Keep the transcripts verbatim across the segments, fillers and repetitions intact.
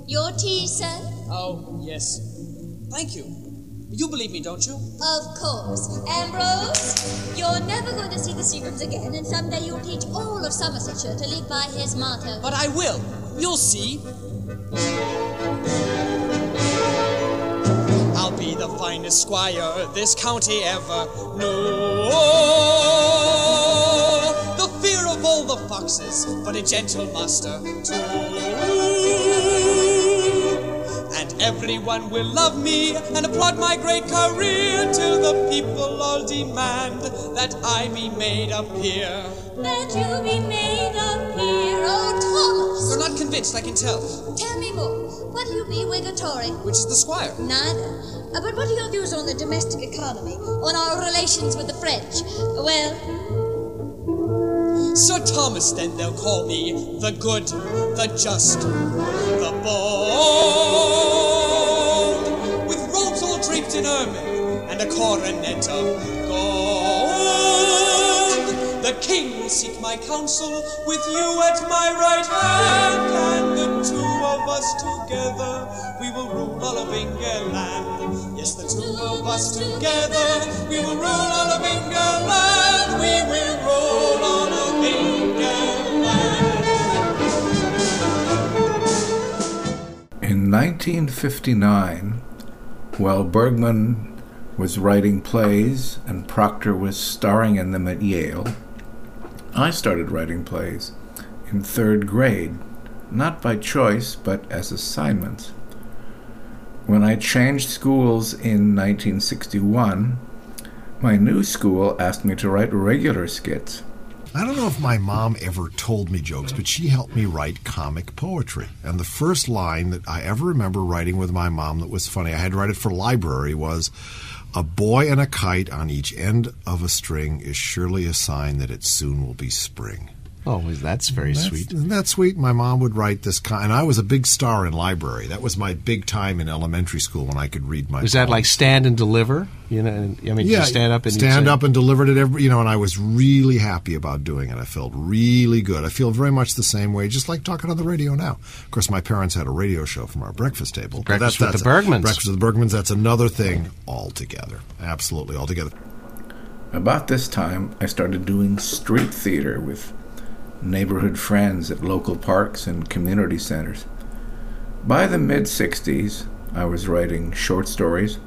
Your tea, sir? Oh, yes. Thank you. You believe me, don't you? Of course. Ambrose, you're never going to see the Seagrams again, and someday you'll teach all of Somersetshire to live by his motto. But I will. You'll see. I'll be the finest squire this county ever knew. The fear of all the foxes, but a gentle master too. And everyone will love me and applaud my great career till the people all demand that I be made a peer. That you be made a peer. Oh, Thomas! You're not convinced, I can tell. Tell me more. What'll you be, Whig or Tory? Which is the squire? Neither. Uh, but what are your views on the domestic economy? On our relations with the French? Well... Sir Thomas, then they'll call me the good, the just, the bold, with robes all draped in ermine and a coronet of gold. The king will seek my counsel with you at my right hand, and the two of us together we will rule all of England. Yes, the two of us together we will rule all of England. We will rule all of In nineteen fifty-nine, while Bergman was writing plays and Proctor was starring in them at Yale, I started writing plays in third grade, not by choice, but as assignments. When I changed schools in nineteen sixty-one, my new school asked me to write regular skits. I don't know if my mom ever told me jokes, but she helped me write comic poetry. And the first line that I ever remember writing with my mom that was funny, I had to write it for library, was, "A boy and a kite on each end of a string is surely a sign that it soon will be spring." Oh, that's very that's, sweet. That's sweet. My mom would write this kind, and I was a big star in library. That was my big time in elementary school when I could read my. Was that like stand and deliver? You know, I mean, yeah, you stand up and stand say, up and delivered it every. You know, and I was really happy about doing it. I felt really good. I feel very much the same way, just like talking on the radio now. Of course, my parents had a radio show from our breakfast table. Breakfast that's, with that's the Bergmans. Breakfast with the Bergmans. That's another thing altogether. Absolutely altogether. About this time, I started doing street theater with neighborhood friends at local parks and community centers. By the mid-sixties, I was writing short stories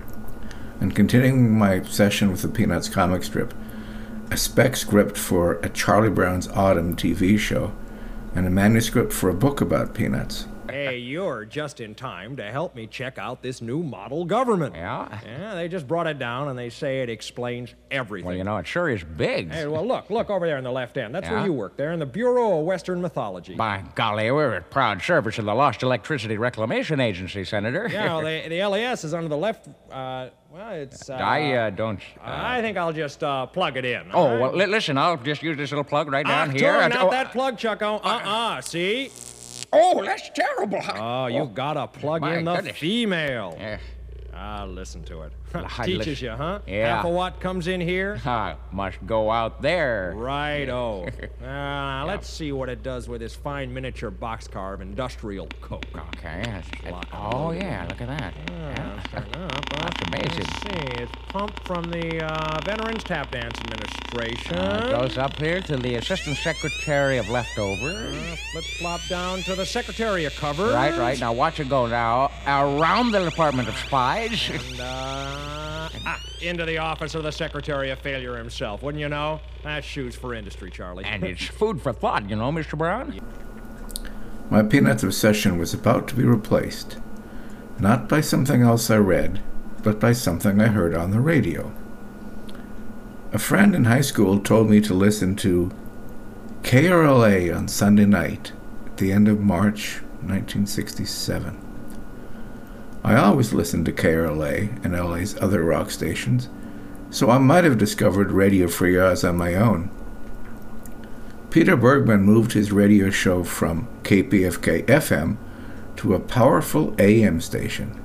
and continuing my obsession with the Peanuts comic strip, a spec script for a Charlie Brown's Autumn T V show, and a manuscript for a book about Peanuts. Hey, you're just in time to help me check out this new model government. Yeah? Yeah, they just brought it down, and they say it explains everything. Well, you know, it sure is big. Hey, well, look, look over there in the left end. That's Yeah? where you work, there in the Bureau of Western Mythology. By golly, we're a proud service of the Lost Electricity Reclamation Agency, Senator. Yeah, well, the, the L A S is under the left, uh, well, it's, uh... I uh, don't... Uh, I think I'll just, uh, plug it in. Oh, right? well, li- listen, I'll just use this little plug right down ah, here. Turn Uh, out oh, that plug, Chucko. Uh-uh, see? Oh, that's terrible. Oh, you gotta plug My in the goodness. female. Yeah. Ah, listen to it. I Teaches listen- you, huh? Yeah. Half a watt comes in here. I must go out there. Righto. Uh, let's see what it does with this fine miniature boxcar of industrial coke. Okay. That's, Lock and oh, load. yeah, look at that. Yeah, Yeah. starting up, huh? That's amazing. Let's see. It's pumped from the uh, Veterans Tap Dance Administration. Uh, it goes up here to the Assistant Secretary of Leftovers. Uh, flip-flop down to the Secretary of Covers. Right, right. Now watch it go now around the Department of Spies. And, uh, ah, into the office of the Secretary of Failure himself. Wouldn't you know? That's shoes for industry, Charlie. And it's food for thought, you know, Mister Brown? My Peanuts obsession was about to be replaced, not by something else I read, but by something I heard on the radio. A friend in high school told me to listen to K R L A on Sunday night at the end of March nineteen sixty-seven. I always listened to K R L A and L A's other rock stations, so I might have discovered Radio Free Oz on my own. Peter Bergman moved his radio show from K P F K F M to a powerful A M station.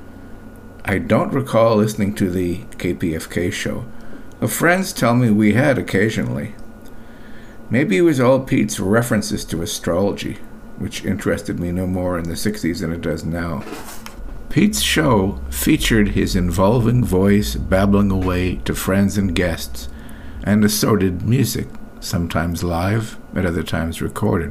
I don't recall listening to the K P F K show, but friends tell me we had occasionally. Maybe it was all Pete's references to astrology. which interested me no more in the sixties than it does now. Pete's show featured his involving voice babbling away to friends and guests, and assorted music, sometimes live, at other times recorded.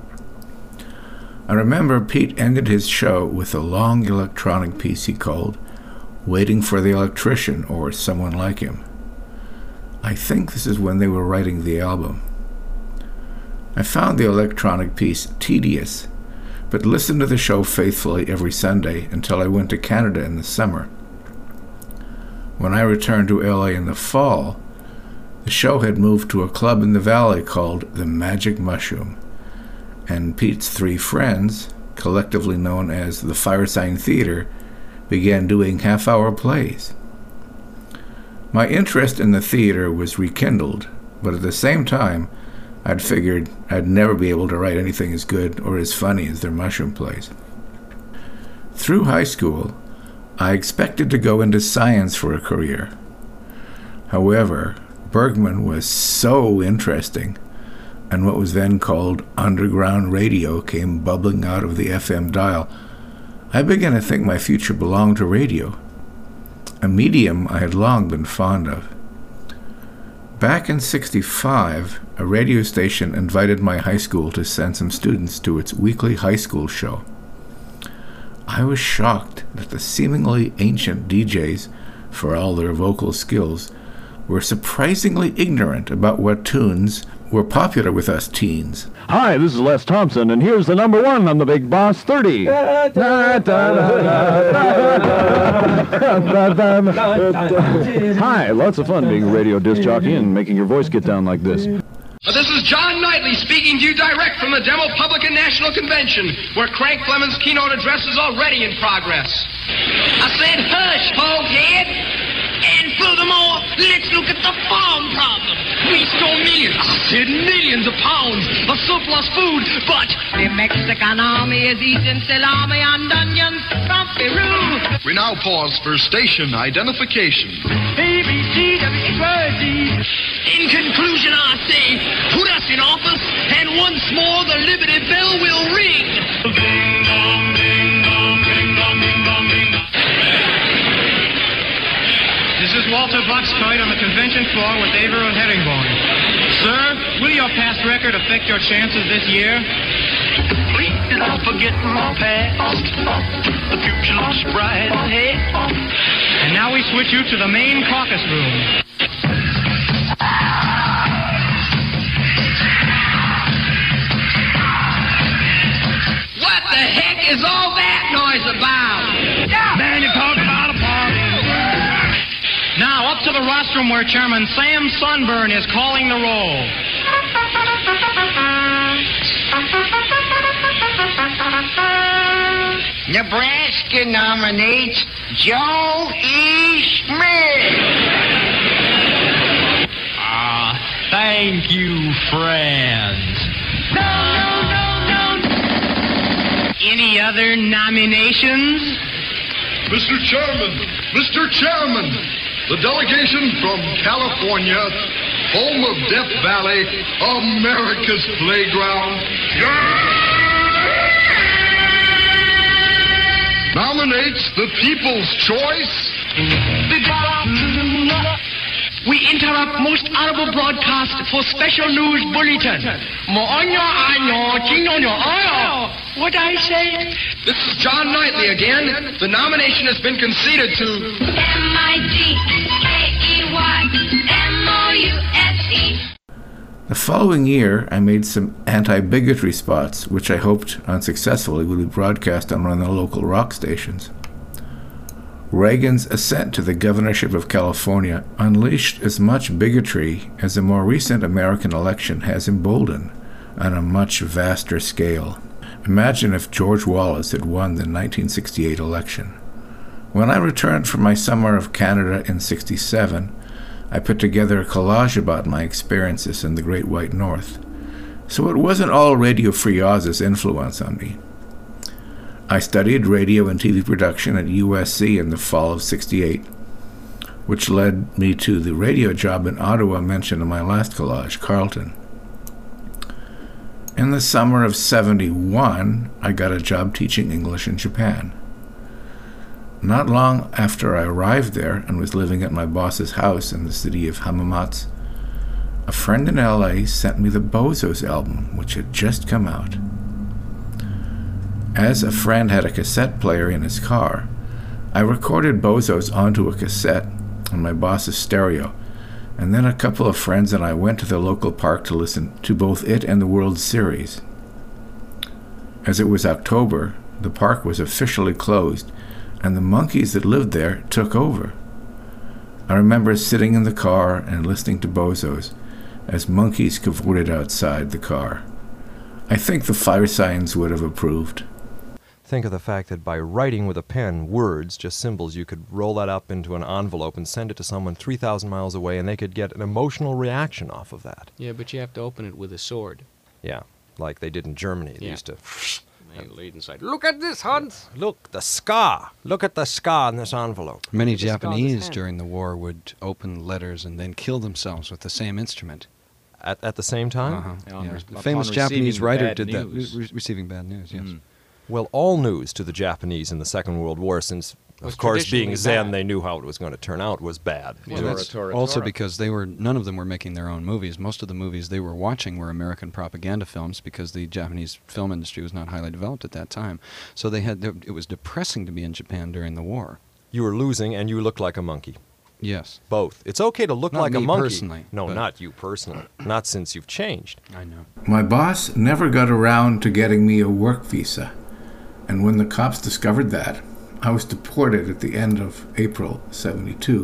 I remember Pete ended his show with a long electronic piece he called Waiting for the Electrician, or Someone Like Him. I think this is when they were writing the album. I found the electronic piece tedious, but listened to the show faithfully every Sunday until I went to Canada in the summer. When I returned to L A in the fall, the show had moved to a club in the valley called the Magic Mushroom, and Pete's three friends, collectively known as the Firesign Theater, began doing half-hour plays. My interest in the theater was rekindled, but at the same time, I'd figured I'd never be able to write anything as good or as funny as their mushroom plays. Through high school, I expected to go into science for a career. However, Bergman was so interesting, and what was then called underground radio came bubbling out of the F M dial. I began to think my future belonged to radio, a medium I had long been fond of. Back in sixty-five, a radio station invited my high school to send some students to its weekly high school show. I was shocked that the seemingly ancient D Js, for all their vocal skills, were surprisingly ignorant about what tunes were popular with us teens. Hi, this is Les Thompson, and here's the number one on the Big Boss thirty. Hi, lots of fun being a radio disc jockey and making your voice get down like this. This is John Knightley speaking to you direct from the Demopublican National Convention, where Crank Clemens' keynote address is already in progress. I said, hush, foghead. And furthermore, let's look at the farm problem. We store millions, I said millions of pounds of surplus food, but the Mexican army is eating salami and onions from Peru. We now pause for station identification. A B C W X Y Z. In conclusion, I say, put us in office, and once more the Liberty Bell will ring. Ding dong, ding dong, ding dong, ding dong, ding dong. This is Walter Buxtoyd on the convention floor with Averill Herringbone. Sir, will your past record affect your chances this year? Please don't forget my past. The future looks bright ahead. And now we switch you to the main caucus room. What the heck is all that noise about? Yeah. Man, you talk about a party. Now, up to the rostrum where Chairman Sam Sunburn is calling the roll. Nebraska nominates Joe E. Smith. Ah, thank you, friends. No, no, no, no. Any other nominations? Mister Chairman, Mister Chairman, the delegation from California, home of Death Valley, America's playground, nominates the People's Choice. We interrupt most honorable broadcast for special news bulletin. What I say? This is John Knightley again. The nomination has been conceded to M I G K E Y M O U S E. The following year, I made some anti-bigotry spots, which I hoped unsuccessfully would be broadcast on one of the local rock stations. Reagan's ascent to the governorship of California unleashed as much bigotry as a more recent American election has emboldened on a much vaster scale. Imagine if George Wallace had won the nineteen sixty-eight election. When I returned from my summer of Canada in sixty-seven, I put together a collage about my experiences in the Great White North, so it wasn't all Radio Free Oz's influence on me. I studied radio and T V production at U S C in the fall of sixty-eight, which led me to the radio job in Ottawa mentioned in my last collage, Carleton. In the summer of seventy-one, I got a job teaching English in Japan. Not long after I arrived there and was living at my boss's house in the city of Hamamatsu, a friend in L A sent me the Bozos album, which had just come out. As a friend had a cassette player in his car, I recorded Bozos onto a cassette on my boss's stereo, and then a couple of friends and I went to the local park to listen to both it and the World Series. As it was October, the park was officially closed, and the monkeys that lived there took over. I remember sitting in the car and listening to Bozos as monkeys cavorted outside the car. I think the fire signs would have approved. Think of the fact that by writing with a pen words, just symbols, you could roll that up into an envelope and send it to someone three thousand miles away, and they could get an emotional reaction off of that. Yeah, but you have to open it with a sword. Yeah, like they did in Germany. They Yeah. used to... They lead inside. Look at this, Hans! Look, the ska! Look at the ska in this envelope. Many Just got Japanese his hand. during the war would open letters and then kill themselves with the same instrument. At, at the same time? Uh-huh. On Yeah. re- The famous upon Japanese receiving writer bad did that. news. Re- receiving bad news, yes. Mm. Well, all news to the Japanese in the Second World War, since, Was of course, being traditionally Zen, bad. they knew how it was going to turn out, was bad. Well, It that's was- Tora, also Tora. because they were none of them were making their own movies. Most of the movies they were watching were American propaganda films because the Japanese film industry was not highly developed at that time. So they had it was depressing to be in Japan during the war. You were losing, and you looked like a monkey. Yes. Both. It's okay to look Not like a me monkey. personally, No, but- not you personally. Not since you've changed. I know. My boss never got around to getting me a work visa, and when the cops discovered that, I was deported at the end of April seventy-two.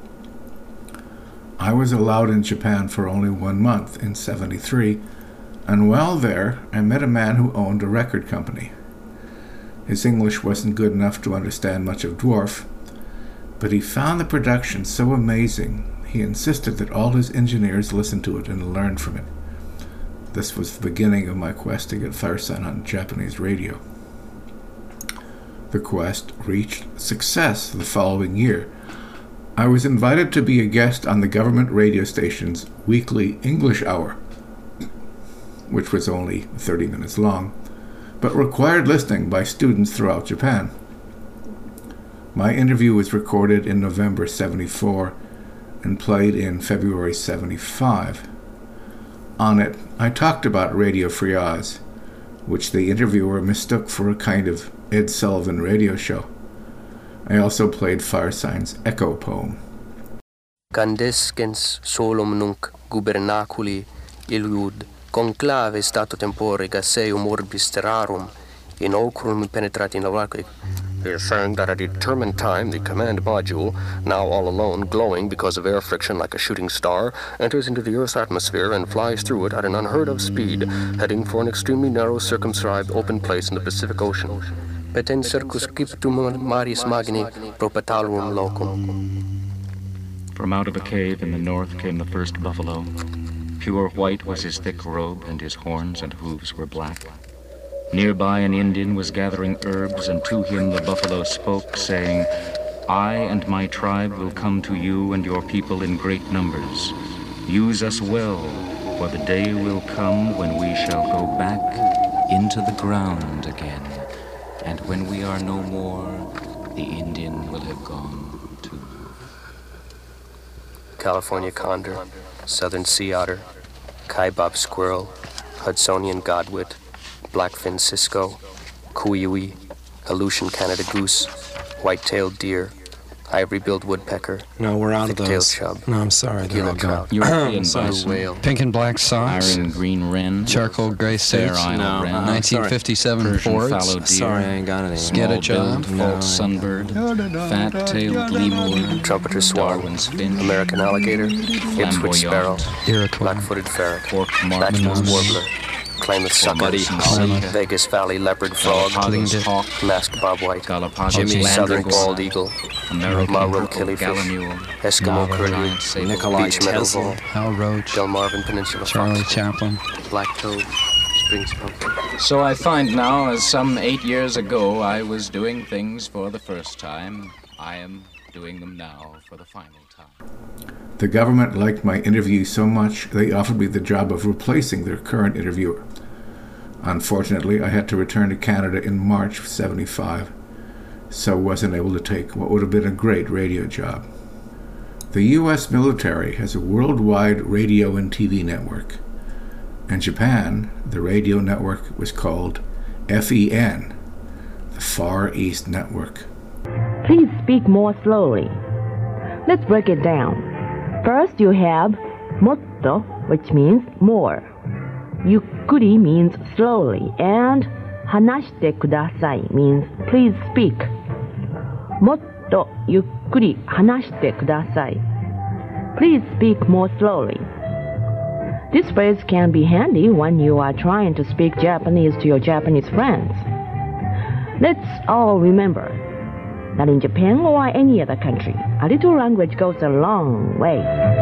I was allowed in Japan for only one month in seventy-three, and while there, I met a man who owned a record company. His English wasn't good enough to understand much of Dwarf, but he found the production so amazing, he insisted that all his engineers listen to it and learn from it. This was the beginning of my quest to get Firesign on Japanese radio. The quest reached success the following year. I was invited to be a guest on the government radio station's weekly English hour, which was only thirty minutes long, but required listening by students throughout Japan. My interview was recorded in November seventy-four and played in February seventy-five. On it, I talked about Radio Free Oz, which the interviewer mistook for a kind of Ed Sullivan radio show. I also played Firesign's Echo poem. Candescens solum nunc gubernaculi illud conclave stato tempore gaseum orbis terrarum in ocrum penetrati navaque. He is saying that at a determined time the command module, now all alone, glowing because of air friction like a shooting star, enters into the Earth's atmosphere and flies through it at an unheard of speed, heading for an extremely narrow circumscribed open place in the Pacific Ocean. Petent circumscriptum maris magni propetaluum locum. From out of a cave in the north came the first buffalo. Pure white was his thick robe, and his horns and hooves were black. Nearby an Indian was gathering herbs, and to him the buffalo spoke, saying, I and my tribe will come to you and your people in great numbers. Use us well, for the day will come when we shall go back into the ground again. And when we are no more, the Indian will have gone too. California condor, southern sea otter, kaibab squirrel, Hudsonian godwit, blackfin cisco, kuiui, Aleutian Canada goose, white-tailed deer, ivory-billed woodpecker. No, we're out of thick-tailed those. chub, No, I'm sorry, they're all gila gone. trout, European blue bison, whale, Pink and black socks. iron green wren, Charcoal gray fair suits. isle No, wren, uh, nineteen fifty-seven Persian Fords. fallow deer, Sorry, I ain't got it anymore. Get a job? small-billed No, I false ain't sunbird, fat-tailed lemur, trumpeter swan, Darwin's finch, American alligator, Ipswich sparrow, Iroquois, black-footed ferret, forked Bachelor's martin, warbler, Klamath sucker, muddy Holly, snake, Vegas Valley leopard frog, Galapagos hawk, masked bobwhite, Galapagos Jimmy southern landragor, bald eagle, American Marrow purple killifish, gallinule, Eskimo curlew, giant sable, Nikolai beach meadow Tesla, vole, Hal Roach, Delmarvin Peninsula Charlie fox, Chaplin. black toad, spring skunk. So I find now, as some eight years ago I was doing things for the first time, I am doing them now for the final time. The government liked my interview so much they offered me the job of replacing their current interviewer. Unfortunately, I had to return to Canada in March of seventy-five, so wasn't able to take what would have been a great radio job. The U S military has a worldwide radio and T V network. In Japan, the radio network was called F E N, the Far East Network. Please speak more slowly. Let's break it down. First, you have motto, which means more. Yukkuri means slowly, and hanashite kudasai means please speak. Motto yukkuri hanashite kudasai. Please speak more slowly. This phrase can be handy when you are trying to speak Japanese to your Japanese friends. Let's all remember that in Japan or any other country, a little language goes a long way.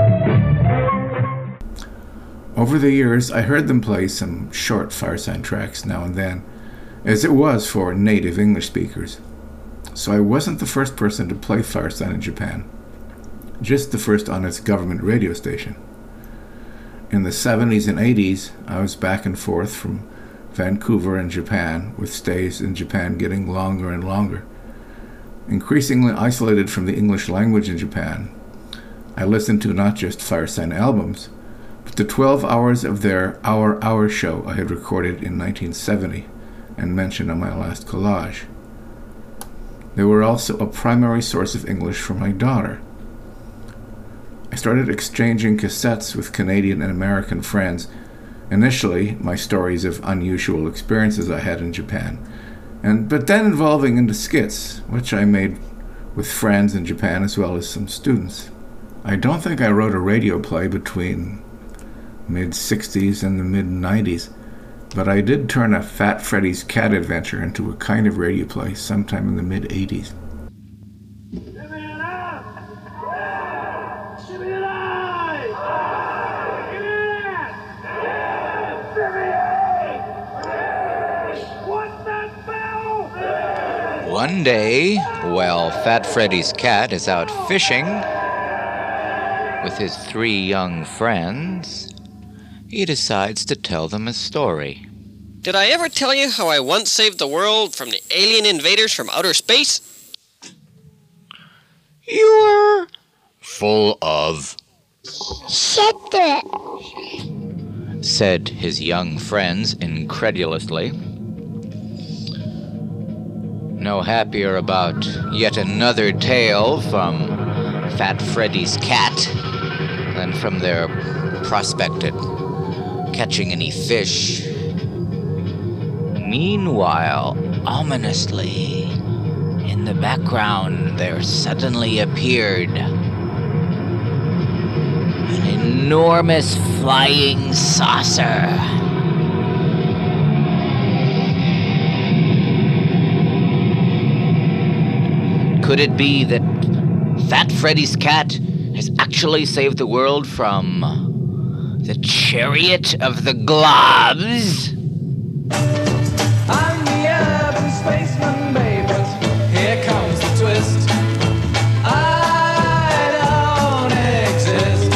Over the years, I heard them play some short Firesign tracks now and then, as it was for native English speakers. So I wasn't the first person to play Firesign in Japan, just the first on its government radio station. In the seventies and eighties, I was back and forth from Vancouver and Japan, with stays in Japan getting longer and longer. Increasingly isolated from the English language in Japan, I listened to not just Firesign albums, but the twelve hours of their Hour Hour show I had recorded in nineteen seventy and mentioned on my last collage. They were also a primary source of English for my daughter. I started exchanging cassettes with Canadian and American friends, initially my stories of unusual experiences I had in Japan, and but then evolving into skits, which I made with friends in Japan as well as some students. I don't think I wrote a radio play between mid-sixties and the mid-nineties, but I did turn a Fat Freddy's Cat Adventure into a kind of radio play sometime in the mid-eighties. One day, while Fat Freddy's cat is out fishing with his three young friends, he decides to tell them a story. Did I ever tell you how I once saved the world from the alien invaders from outer space? You're full of... Shut it, said his young friends incredulously. No happier about yet another tale from Fat Freddy's cat than from their prospect at catching any fish. Meanwhile, ominously, in the background there suddenly appeared an enormous flying saucer. Could it be that Fat Freddy's cat has actually saved the world from the chariot of the globs? I'm the urban spaceman, babe, but here comes the twist. I don't exist.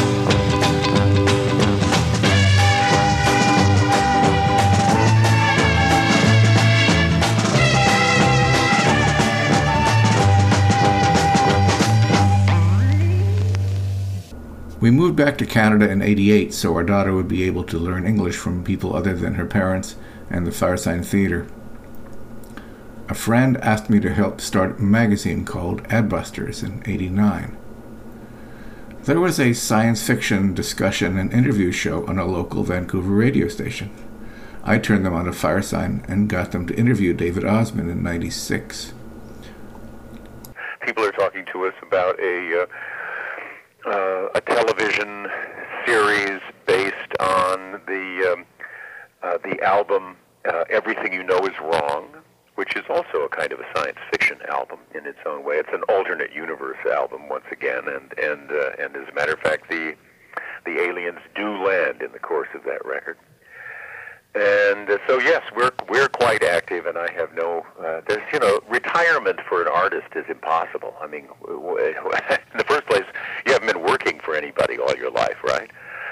We moved back to Canada in eighty-eight so our daughter would be able to learn English from people other than her parents and the Firesign Theatre. A friend asked me to help start a magazine called Adbusters in eighty-nine. There was a science fiction discussion and interview show on a local Vancouver radio station. I turned them on to Firesign and got them to interview David Osmond in ninety-six. People are talking to us about a... Uh, Uh, a television series based on the um, uh, the album uh, Everything You Know Is Wrong, which is also a kind of a science fiction album in its own way. It's an alternate universe album once again, and and uh, and as a matter of fact, the the aliens do land in the course of that record. And uh, so yes, we're we're quite active, and I have no. Uh, there's you know, retirement for an artist is impossible. I mean, in the first place, you haven't been working for anybody all your life, right?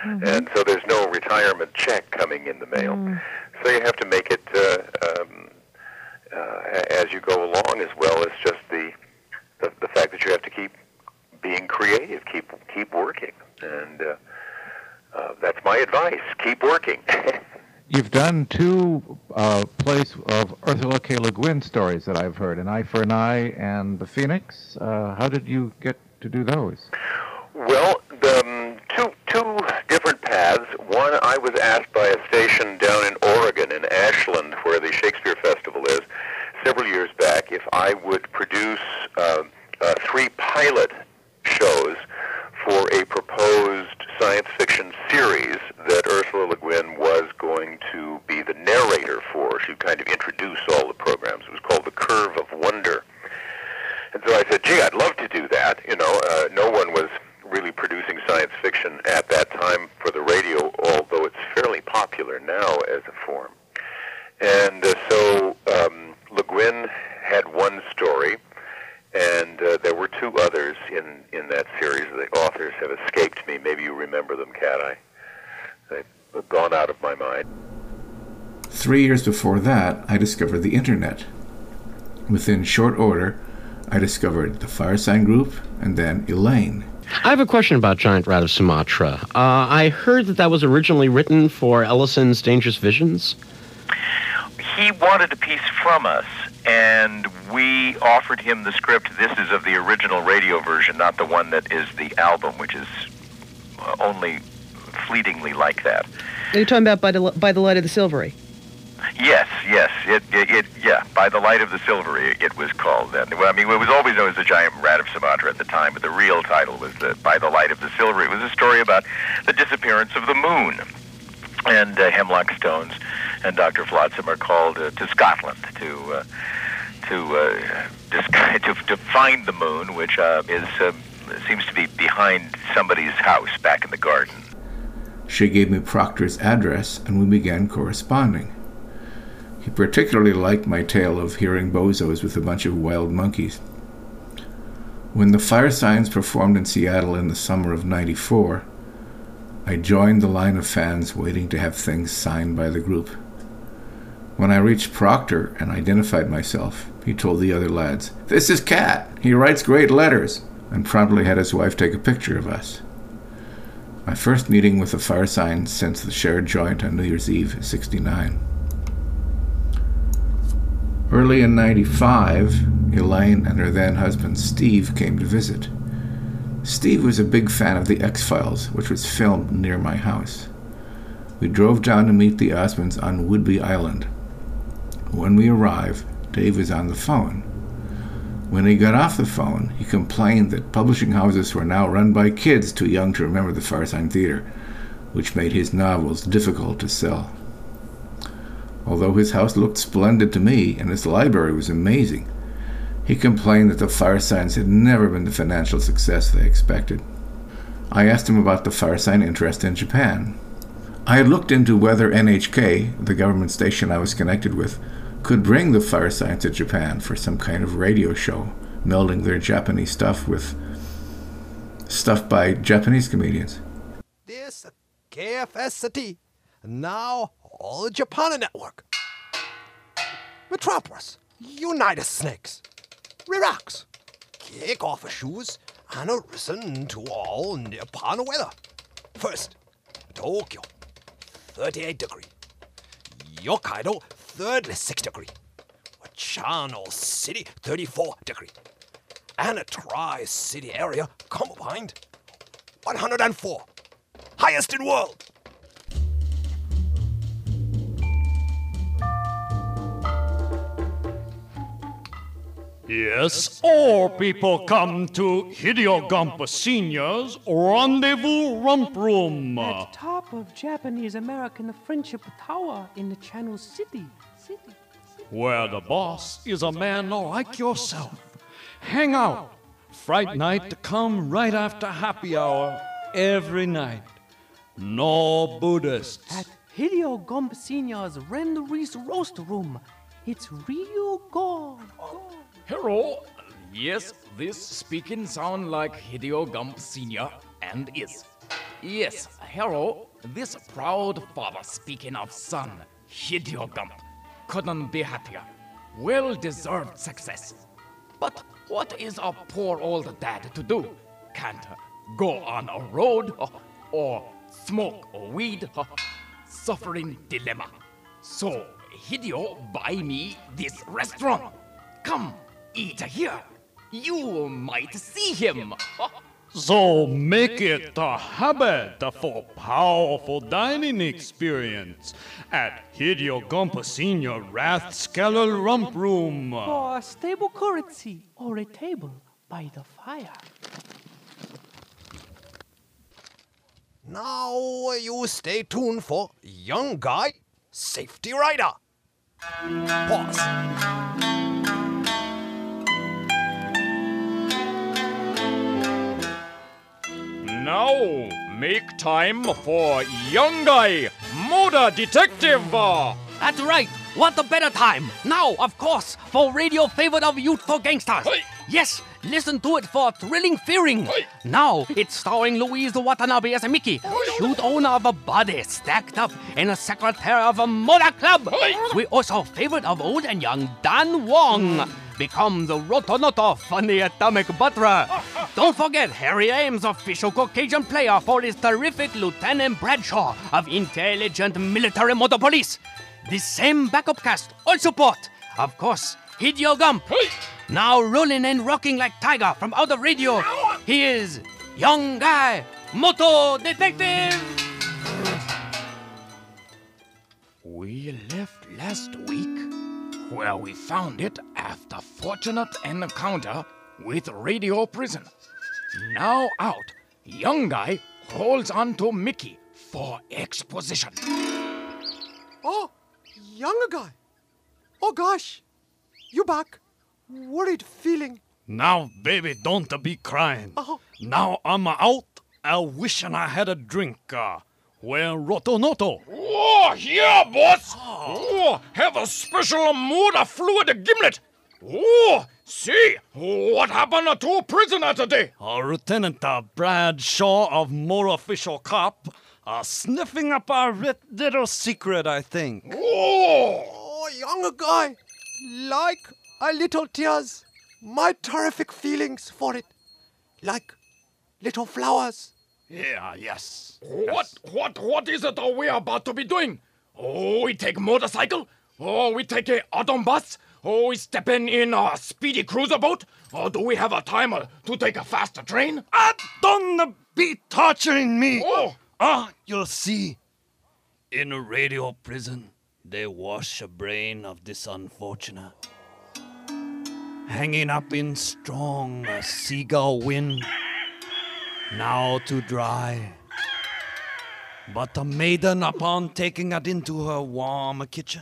Mm-hmm. And so there's no retirement check coming in the mail. Mm. So you have to make it uh, um, uh, as you go along, as well as just the, the the fact that you have to keep being creative, keep keep working. And uh, uh, that's my advice. Keep working. You've done two uh, plays of Ursula K. Le Guin stories that I've heard, An Eye for an Eye and The Phoenix. Uh, how did you get to do those? Well, the, um, two two different paths. One, I was asked by a station down in Oregon, in Ashland, where the Shakespeare Festival is, several years back, if I would produce uh, uh, three pilot shows for a proposed science fiction series that Ursula Le Guin was going to be the narrator for. She'd kind of introduce all the programs. It was called The Curve of Wonder. And so I said, gee, I'd love to do that. You know, uh, no one was really producing science fiction at that time for the radio, although it's fairly popular now as a form. And uh, so um, Le Guin had one story, and uh, there were two others in, in that series. The authors have escaped me. Maybe you remember them, Kat. I, they've gone out of my mind. Three years before that, I discovered the Internet. Within short order, I discovered the Firesign Group and then Elaine. I have a question about Giant Rat of Sumatra. Uh, I heard that that was originally written for Ellison's Dangerous Visions. He wanted a piece from us, and we offered him the script. This is of the original radio version, not the one that is the album, which is only fleetingly like that. Are you talking about By the, by the Light of the Silvery? Yes, yes, it, it, it, yeah, By the Light of the Silvery, it was called then. Well, I mean, it was always known as the Giant Rat of Sumatra at the time, but the real title was the By the Light of the Silvery. It was a story about the disappearance of the moon, and uh, Hemlock Stones and Doctor Flotsam are called uh, to Scotland to uh, to, uh, to to find the moon, which uh, is uh, seems to be behind somebody's house back in the garden. She gave me Proctor's address, and we began corresponding. He particularly liked my tale of hearing bozos with a bunch of wild monkeys. When the Firesigns performed in Seattle in the summer of ninety-four, I joined the line of fans waiting to have things signed by the group. When I reached Proctor and identified myself, he told the other lads, "This is Cat. He writes great letters," and promptly had his wife take a picture of us. My first meeting with the Firesigns since the shared joint on New Year's Eve, sixty-nine. Early in ninety-five, Elaine and her then-husband Steve came to visit. Steve was a big fan of The X-Files, which was filmed near my house. We drove down to meet the Osmonds on Whidbey Island. When we arrived, Dave was on the phone. When he got off the phone, he complained that publishing houses were now run by kids too young to remember the Firesign Theater, which made his novels difficult to sell. Although his house looked splendid to me and his library was amazing, he complained that the Firesigns had never been the financial success they expected. I asked him about the Firesign interest in Japan. I had looked into whether N H K, the government station I was connected with, could bring the Firesigns to Japan for some kind of radio show, melding their Japanese stuff with stuff by Japanese comedians. This K F S City, now All Japan Network. Metropolis, United Snakes. Relax, kick off your shoes and listen to all Nippon weather. First, Tokyo, thirty-eight degree. Yokkaido, thirty-six degree. Channel City, thirty-four degree. And a Tri-City area combined, one hundred four. Highest in world. Yes, all people come to Hideo Gumpa Senior's Rendezvous Rump Room. At top of Japanese-American Friendship Tower in the Channel City. City. Where the boss is a man like yourself. Hang out. Fright night to come right after happy hour every night. No Buddhists. At Hideo Gumpa Senior's Rand Reese Roast Room. It's real gold. Hello. Yes, this speaking sound like Hideo Gump Senior and is. Yes, Hero, this proud father speaking of son, Hideo Gump, couldn't be happier. Well-deserved success. But what is a poor old dad to do? Can't go on a road uh, or smoke weed. Uh, suffering dilemma. So Hideo buy me this restaurant. Come, eat here. You might see him. So make it a habit for powerful dining experience at Hideo Gump Senior Rathskeller Rump Room. For a stable currency or a table by the fire. Now you stay tuned for Young Guy Safety Rider. Pause. Now, make time for Young Guy, Motor Detective. That's right. What a better time. Now, of course, for radio favorite of youthful gangsters. Hey. Yes, listen to it for thrilling fearing. Hey. Now, it's starring Louise Watanabe as a Mickey, shoot owner of a body stacked up, and a secretary of a motor club. Hey. We also favorite of old and young Dan Wong. Become the Rotonoto funny atomic butler. Don't forget Harry Ames, official Caucasian player for his terrific Lieutenant Bradshaw of Intelligent Military Motor Police. The same backup cast, all support. Of course, Hideo Gump. Hey. Now rolling and rocking like Tiger from out of radio. He is Young Guy, Motor Detective. We left last week where we found it after fortunate encounter with Radio Prison. Now out, Young Guy holds on to Mickey for exposition. Oh, Young Guy. Oh gosh, you back. Worried feeling. Now, baby, don't be crying. Uh-huh. Now I'm out, I wishing I had a drink. Uh, where Rotonoto? Oh, yeah, boss. Oh, have a special motor fluid gimlet. Oh, see, what happened to a prisoner today? Uh, Lieutenant uh, Bradshaw of More Official Cop, uh, sniffing up our rit- little secret, I think. Oh, oh, Young Guy, like a little tears, my terrific feelings for it, like little flowers. Yeah, yes. What, what, what is it we are about to be doing? Oh, we take motorcycle? Oh, we take a autumn bus? Oh, we step in in a speedy cruiser boat? Or do we have a timer to take a faster train? Ah, don't be torturing me. Oh. Ah, you'll see. In a radio prison, they wash a brain of this unfortunate. Hanging up in strong uh, seagull wind, now to dry. But a maiden, upon taking it into her warm kitchen,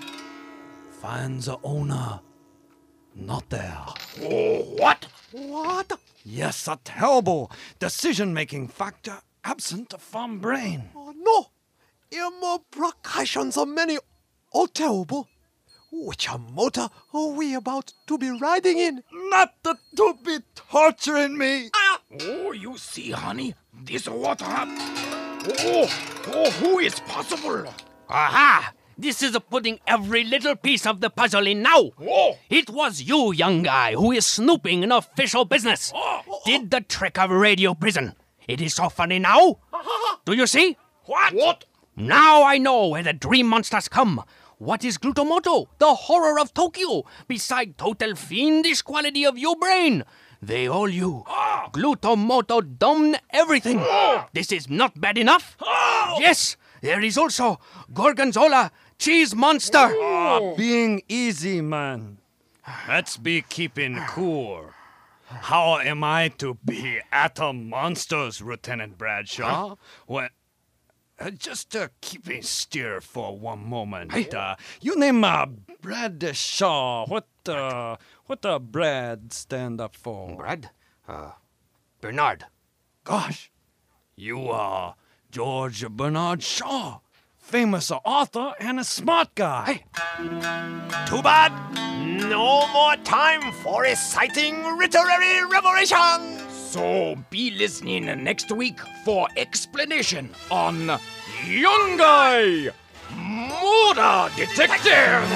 finds the owner not there. Oh, what? What? Yes, a terrible decision-making factor absent from brain. Oh, no. Implications are many. Oh, terrible. Which a motor are we about to be riding in? Not to, to be torturing me. Ah. Oh, you see, honey, this water. Oh, oh, who is possible? Aha! This is putting every little piece of the puzzle in now. Oh. It was you, Young Guy, who is snooping in official business. Oh. Did the trick of Radio Prison. It is so funny now. Do you see? What? What? Now I know where the dream monsters come. What is Glutomoto, the horror of Tokyo, beside total fiendish quality of your brain? They all you. Oh. Glutomoto domn everything. Oh. This is not bad enough. Oh. Yes, there is also Gorgonzola, cheese monster. Oh. Uh, being easy, man. Let's be keeping cool. How am I to be atom monsters, Lieutenant Bradshaw? Huh? When... Uh, just uh, keep it steer for one moment. Hey. Uh, you name uh, Bradshaw. What uh, what uh, Brad stand up for? Brad? Uh, Bernard. Gosh, you are George Bernard Shaw, famous author and a smart guy. Hey. Too bad. No more time for reciting literary revelations. So be listening next week for explanation on Yungay Murder Detective.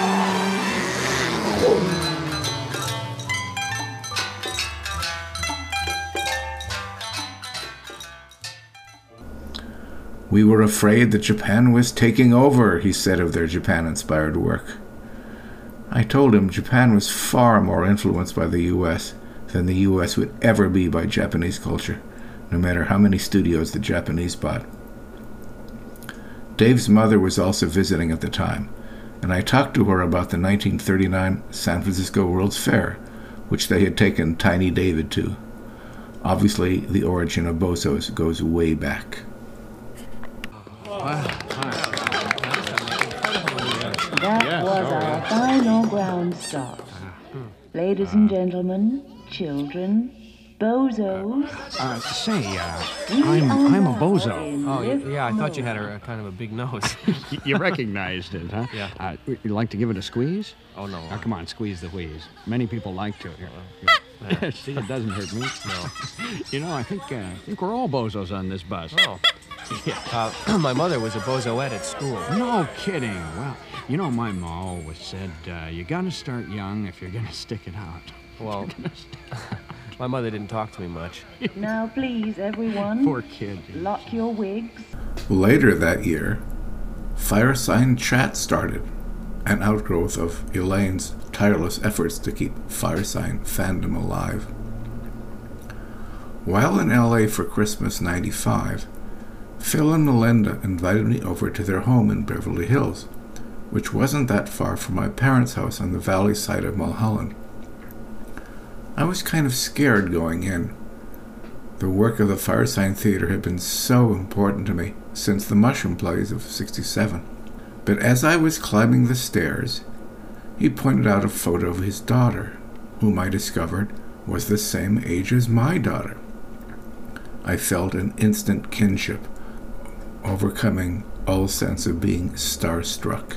We were afraid that Japan was taking over, he said of their Japan-inspired work. I told him Japan was far more influenced by the U S than the U S would ever be by Japanese culture, no matter how many studios the Japanese bought. Dave's mother was also visiting at the time, and I talked to her about the nineteen thirty-nine San Francisco World's Fair, which they had taken Tiny David to. Obviously, the origin of bozos goes way back. That was our final ground stop. Ladies and gentlemen, children, bozos. Uh, say, uh, I'm, I'm a bozo. Oh, yeah, I thought you had a, a kind of a big nose. You recognized it, huh? Yeah. Uh, you'd like to give it a squeeze? Oh, no. Now, come on, squeeze the wheeze. Many people like to. Here. Yeah. See, it doesn't hurt me. No. You know, I think, uh, I think we're all bozos on this bus. Oh. Yeah. Uh, my mother was a bozoette at school. No kidding. Well, you know, my ma always said, uh, you gotta start young if you're gonna stick it out. Well, my mother didn't talk to me much. Now, please, everyone. Poor kid. Lock your wigs. Later that year, Firesign Chat started, an outgrowth of Elaine's tireless efforts to keep Firesign fandom alive. While in L A for Christmas ninety-five, Phil and Melinda invited me over to their home in Beverly Hills, which wasn't that far from my parents' house on the valley side of Mulholland. I was kind of scared going in. The work of the Firesign Theater had been so important to me since the Mushroom Plays of sixty-seven. But as I was climbing the stairs, he pointed out a photo of his daughter, whom I discovered was the same age as my daughter. I felt an instant kinship, overcoming all sense of being starstruck.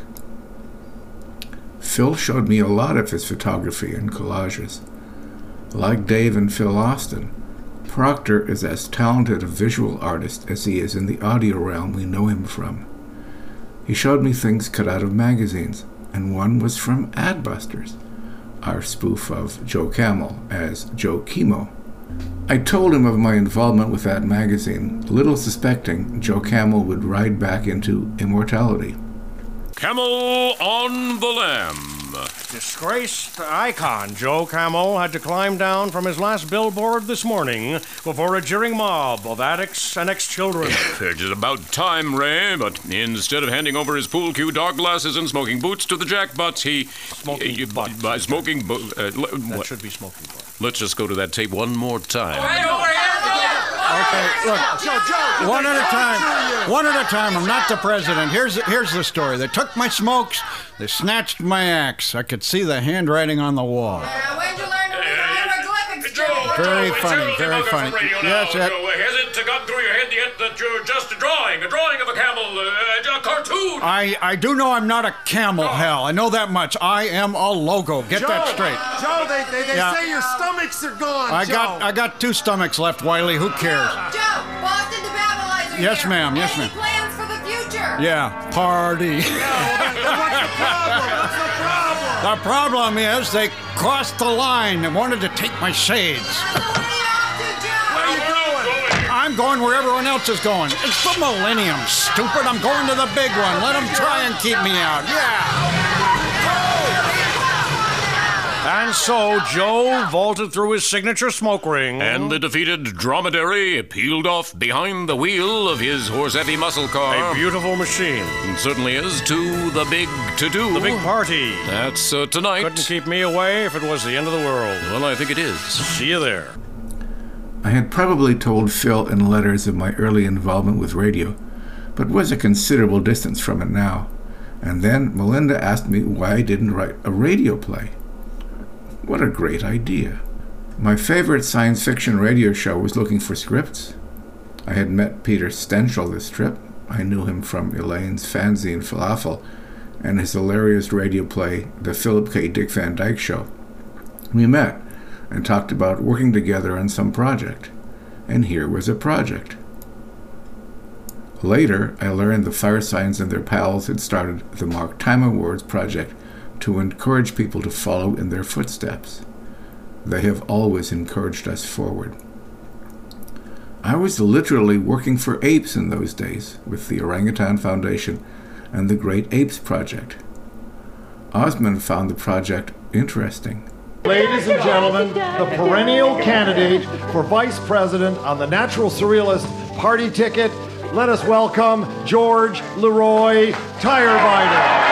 Phil showed me a lot of his photography and collages. Like Dave and Phil Austin, Proctor is as talented a visual artist as he is in the audio realm we know him from. He showed me things cut out of magazines, and one was from Adbusters, our spoof of Joe Camel as Joe Chemo. I told him of my involvement with that magazine, little suspecting Joe Camel would ride back into immortality. Camel on the Lam. Disgraced icon Joe Camel had to climb down from his last billboard this morning before a jeering mob of addicts and ex-children. It's about time, Ray, but instead of handing over his pool cue dog glasses and smoking boots to the jackbutts, he... Smoking uh, butt. By smoking bo- uh, l- That what? should be smoking butt. Let's just go to that tape one more time. Okay, look, Joe, Joe, one at a time. One at a time. I'm not the president. Here's here's the story. They took my smokes. They snatched my axe. I could see the handwriting on the wall. When'd you learn to read hieroglyphics, Joe? Very Joe, funny, it's very Elton funny. from radio Yes, now, that- Joe. Has it gone through your head yet that you're just a drawing, a drawing of a camel, uh, a cartoon? I I do know I'm not a camel, hell. I know that much. I am a logo. Get Joe, that straight. Joe, they, they, they Yeah. say your stomachs are gone, I Joe. got I got two stomachs left, Wiley. Who cares? Joe, Boston the Babylonizer Yes, here. ma'am. Yes, Any ma'am. plans for the future? Yeah, party. What's the problem? What's the problem? The problem is they crossed the line and wanted to take my shades. Where are you going? I'm going where everyone else is going. It's the millennium, stupid. I'm going to the big one. Let them try and keep me out. Yeah. And so Joe vaulted through his signature smoke ring. And the defeated dromedary peeled off behind the wheel of his horse-heavy muscle car. A beautiful machine. It certainly is, to the big to-do. The big party. That's uh, tonight. Couldn't keep me away if it was the end of the world. Well, I think it is. See you there. I had probably told Phil in letters of my early involvement with radio, but was a considerable distance from it now. And then Melinda asked me why I didn't write a radio play. What a great idea. My favorite science fiction radio show was looking for scripts. I had met Peter Stenchel this trip. I knew him from Elaine's fanzine Falafel and his hilarious radio play, The Philip K. Dick Van Dyke Show. We met and talked about working together on some project. and here was a project. Later, I learned the Firesigns and their pals had started the Mark Time Awards project to encourage people to follow in their footsteps. They have always encouraged us forward. I was literally working for apes in those days with the Orangutan Foundation and the Great Apes Project. Osmond found the project interesting. Ladies and gentlemen, the perennial candidate for vice president on the Natural Surrealist party ticket, let us welcome George Leroy Tirebiter.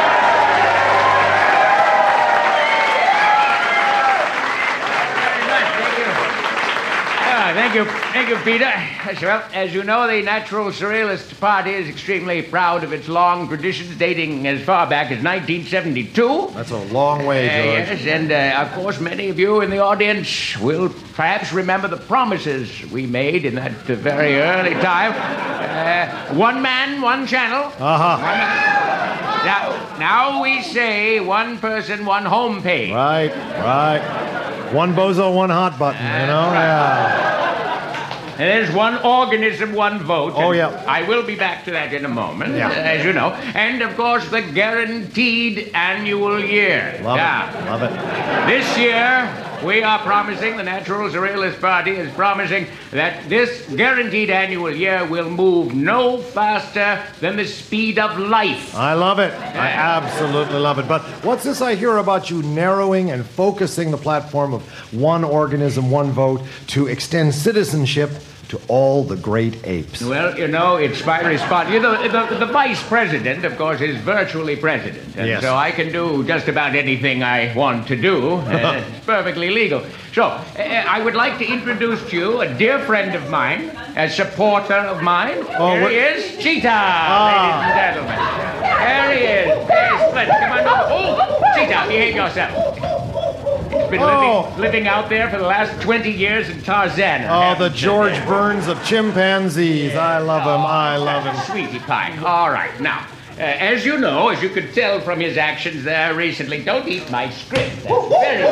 Thank you, thank you, Peter. Well, as you know, the Natural Surrealist Party is extremely proud of its long traditions dating as far back as nineteen seventy-two. That's a long way, George. Uh, yes, and uh, of course, many of you in the audience will perhaps remember the promises we made in that uh, very early time. Uh, one man, one channel. Uh-huh. One man. Now, now we say one person, one home page. Right, right. One bozo, one hot button, you know? Right. Yeah. And there's one organism, one vote. Oh, and yeah. I will be back to that in a moment, Yeah. uh, as you know. And, of course, the guaranteed annual year. Love yeah. it, love it. This year, we are promising, the Natural Surrealist Party is promising that this guaranteed annual year will move no faster than the speed of life. I love it. I absolutely love it. But what's this I hear about you narrowing and focusing the platform of one organism, one vote to extend citizenship to all the great apes? Well, you know, it's my response. You know, the, the vice president, of course, is virtually president. And Yes. so I can do just about anything I want to do. Uh, it's perfectly legal. So, uh, I would like to introduce to you a dear friend of mine, a supporter of mine. Oh, Here what- he is, Cheetah, Ah. ladies and gentlemen. There he is. There's Flint. Come on over. Oh, Cheetah, behave yourself. He's been Oh. living, living out there for the last twenty years in Tarzana. Oh, the George Burns of chimpanzees. I love him. I love him. Sweetie pie. All right, now, uh, as you know, as you could tell from his actions there recently, don't eat my script. That's very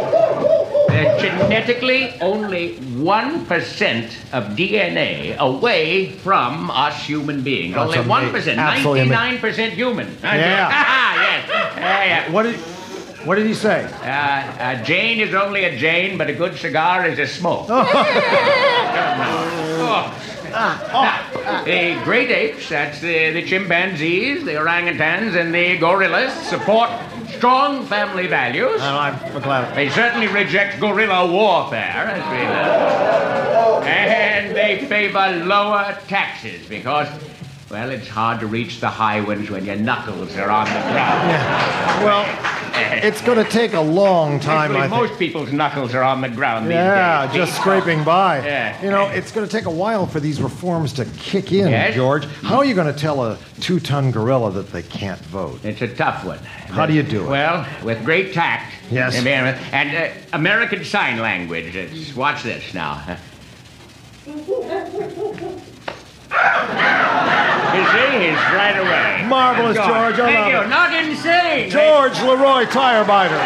uh, genetically, only one percent of D N A away from us human beings. That's only amazing. one percent. Absolutely amazing. ninety-nine percent human. Yeah. yes. Yeah, yeah. What did, what did he say? Uh, uh, Jane is only a Jane, but a good cigar is a smoke. Oh. Now, the great apes, that's the, the chimpanzees, the orangutans, and the gorillas, support strong family values. Oh, I'm glad. They certainly reject guerrilla warfare, as we know. And they favor lower taxes because, well, it's hard to reach the high ones when your knuckles are on the ground. Yeah. Well, it's going to take a long time, Actually, I think. most people's knuckles are on the ground these Yeah, days. just scraping by. Yeah. You know, it's going to take a while for these reforms to kick in, Yes? George. How are you going to tell a two-ton gorilla that they can't vote? It's a tough one. How do you do it? Well, with great tact. Yes. And, and uh, American Sign Language. It's, watch this now. You see, he's right away. Marvelous, Go on. George. I Thank love you. it. Not insane. George Leroy Tirebiter.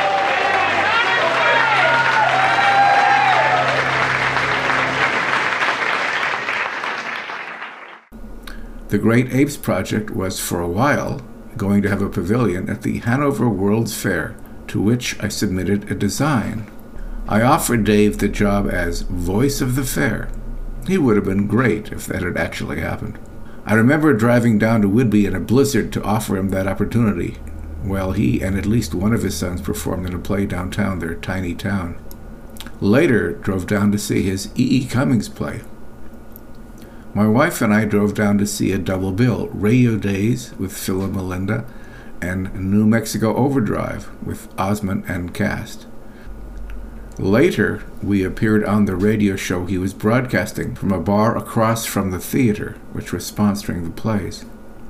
The Great Apes Project was, for a while, going to have a pavilion at the Hanover World's Fair, to which I submitted a design. I offered Dave the job as voice of the fair. He would have been great if that had actually happened. I remember driving down to Whidbey in a blizzard to offer him that opportunity, while he and at least one of his sons performed in a play downtown, their tiny town. Later, drove down to see his E E. Cummings play. My wife and I drove down to see a double bill, Radio Days with Phil and Melinda, and New Mexico Overdrive with Osmond and cast. Later, we appeared on the radio show he was broadcasting from a bar across from the theater, which was sponsoring the plays.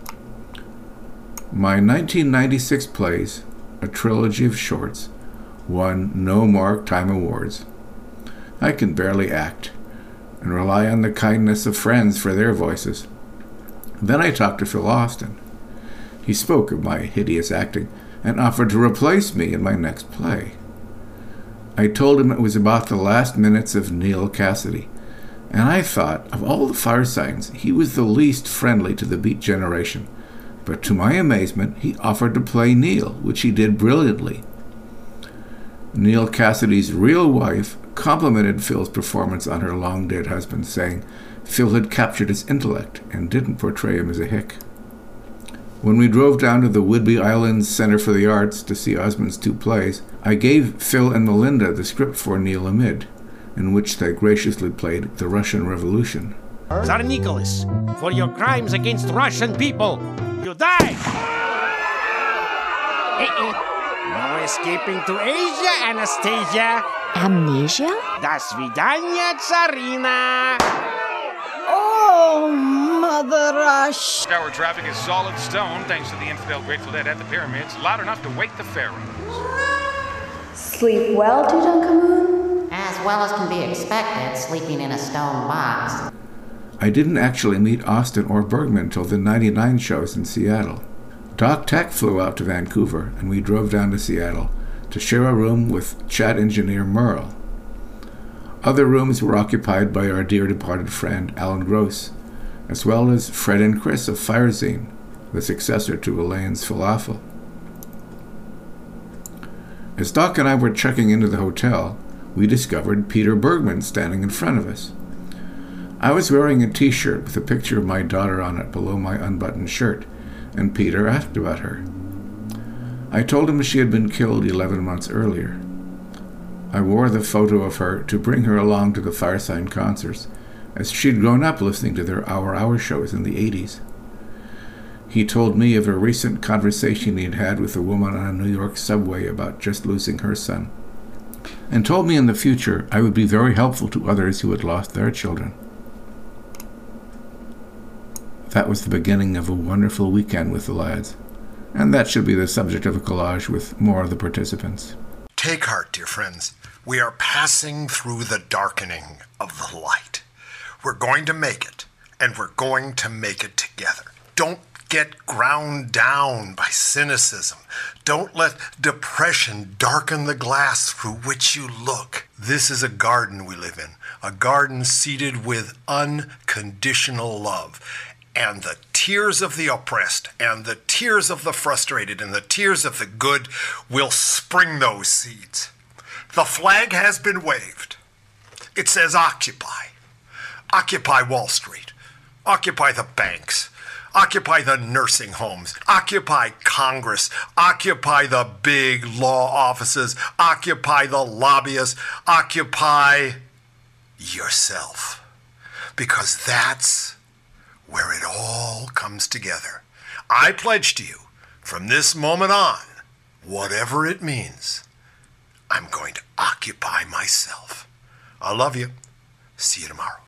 My nineteen ninety-six plays, a trilogy of shorts, won no Mark Time Awards. I can barely act, and rely on the kindness of friends for their voices. Then I talked to Phil Austin. He spoke of my hideous acting and offered to replace me in my next play. I told him it was about the last minutes of Neil Cassidy, And I thought, of all the Firesides, he was the least friendly to the Beat generation. But to my amazement, he offered to play Neil, which he did brilliantly. Neil Cassidy's real wife complimented Phil's performance on her long-dead husband, saying Phil had captured his intellect and didn't portray him as a hick. When we drove down to the Whidbey Islands Center for the Arts to see Osmond's two plays, I gave Phil and Melinda the script for Neil Amid, in which they graciously played the Russian Revolution. Tsar Nicholas, for your crimes against Russian people, you die! No escaping to Asia, Anastasia. Amnesia? До свидания, Tsarina. Oh, Mother Rush. Tower traffic is solid stone thanks to the infidel Grateful Dead at the pyramids, loud enough to wake the pharaohs. Sleep well, Tutankhamun? As well as can be expected, sleeping in a stone box. I didn't actually meet Austin or Bergman till the ninety-nine shows in Seattle. Doc Tech flew out to Vancouver, and we drove down to Seattle to share a room with chat engineer Merle. Other rooms were occupied by our dear departed friend Alan Gross, as well as Fred and Chris of Firezine, the successor to Elaine's Falafel. As Doc and I were checking into the hotel, we discovered Peter Bergman standing in front of us. I was wearing a t-shirt with a picture of my daughter on it below my unbuttoned shirt, and Peter asked about her. I told him she had been killed eleven months earlier. I wore the photo of her to bring her along to the Fireside concerts, as she'd grown up listening to their hour-hour shows in the eighties. He told me of a recent conversation he'd had with a woman on a New York subway about just losing her son, and told me in the future I would be very helpful to others who had lost their children. That was the beginning of a wonderful weekend with the lads, and that should be the subject of a collage with more of the participants. Take heart, dear friends. We are passing through the darkening of the light. We're going to make it, and we're going to make it together. Don't get ground down by cynicism. Don't let depression darken the glass through which you look. This is a garden we live in, a garden seeded with unconditional love. And the tears of the oppressed, and the tears of the frustrated, and the tears of the good will spring those seeds. The flag has been waved. It says Occupy. Occupy Wall Street. Occupy the banks. Occupy the nursing homes. Occupy Congress. Occupy the big law offices. Occupy the lobbyists. Occupy yourself. Because that's where it all comes together. I pledge to you, from this moment on, whatever it means, I'm going to occupy myself. I love you. See you tomorrow.